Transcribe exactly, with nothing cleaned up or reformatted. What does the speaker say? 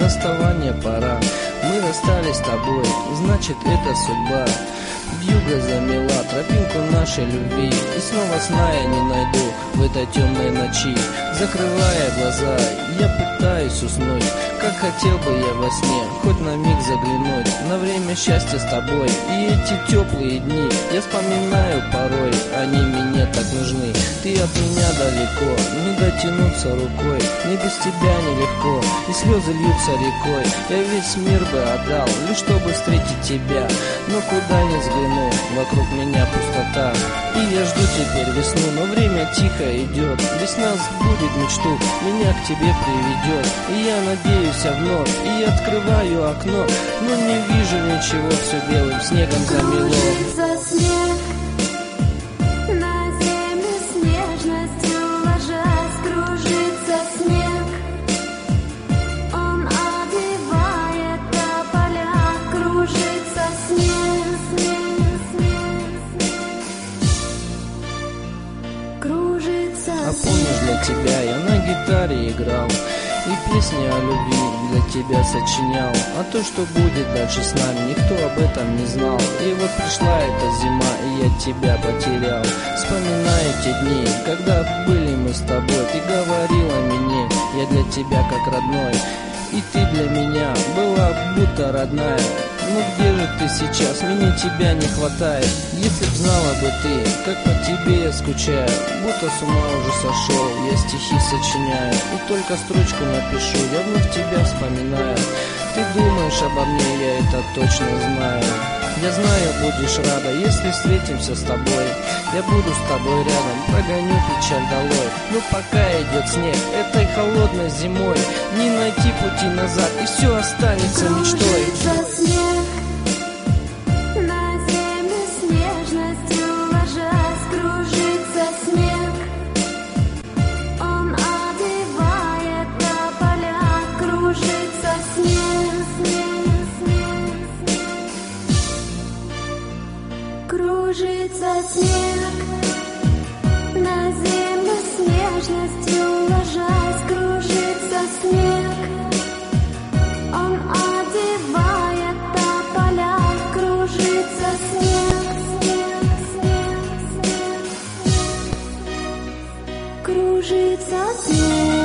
расставания пора. Мы расстались с тобой, значит это судьба. Вьюга замела тропинку нашей любви, и снова сна я не найду в этой темной ночи. Закрывая глаза, я пытаюсь уснуть, как хотел бы я во сне хоть на миг заглянуть на время счастья с тобой. И эти теплые дни я вспоминаю порой, они мне так нужны. Ты от меня далеко, не дотянуться рукой, мне без тебя нелегко, и слезы льются рекой. Я весь мир бы отдал, лишь чтобы встретить тебя, но куда ни взгляну, вокруг меня пустота. И я жду теперь весну, но время тихо идет. Весна сбудет мечту, меня к тебе приведет. И я надеюсь вновь, и открываю окно, но не вижу ничего, все белым снегом замело. Кружится снег, на землю с нежностью ложась, кружится снег. Он обвивает тополя, кружится снег, снег, снег, снег. Кружится А помнишь, для тебя я на гитаре играл и песни о любви для тебя сочинял. А то, что будет дальше с нами, никто об этом не знал. И вот пришла эта зима, и я тебя потерял. Вспоминаю те дни, когда были мы с тобой. Ты говорила мне, я для тебя как родной, и ты для меня была будто родная. Ну где же ты сейчас, мне тебя не хватает. Если б знала бы ты, как по тебе я скучаю, будто с ума уже сошел, я стихи сочиняю, и только строчку напишу, я вновь тебя вспоминаю. Ты думаешь обо мне, я это точно знаю. Я знаю, будешь рада, если встретимся с тобой. Я буду с тобой рядом, прогоню печаль долой. Но пока идет снег, этой холодной зимой не найти пути назад, и все останется мечтой. кружится снег, на землю с нежностью ложась, кружится снег. Он обвивает тополя, кружится снег, снег, снег, снег. Кружится снег, на землю с нежностью ложась, кружится снег. Он одевает тополя, кружится снег, снег, снег, снег. Кружится снег.